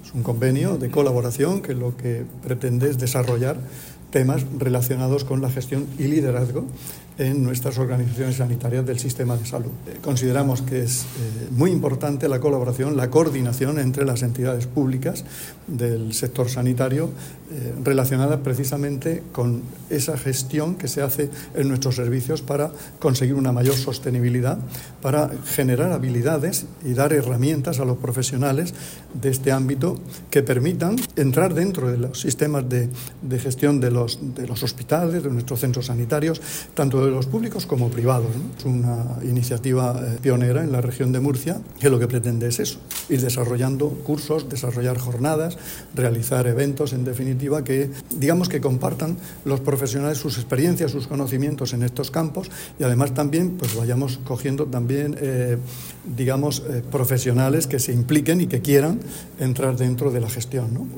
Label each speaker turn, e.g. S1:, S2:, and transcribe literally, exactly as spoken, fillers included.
S1: Es un convenio de colaboración que lo que pretende es desarrollar temas relacionados con la gestión y liderazgo en nuestras organizaciones sanitarias del sistema de salud. Eh, consideramos que es eh, muy importante la colaboración, la coordinación entre las entidades públicas del sector sanitario eh, relacionadas precisamente con esa gestión que se hace en nuestros servicios para conseguir una mayor sostenibilidad, para generar habilidades y dar herramientas a los profesionales de este ámbito que permitan entrar dentro de los sistemas de, de gestión de los, de los hospitales, de nuestros centros sanitarios, tanto de los públicos como privados, ¿no? Es una iniciativa eh, pionera en la región de Murcia que lo que pretende es eso, ir desarrollando cursos, desarrollar jornadas, realizar eventos, en definitiva, que digamos que compartan los profesionales sus experiencias, sus conocimientos en estos campos y además también pues vayamos cogiendo también eh, digamos eh, profesionales que se impliquen y que quieran entrar dentro de la gestión, ¿no?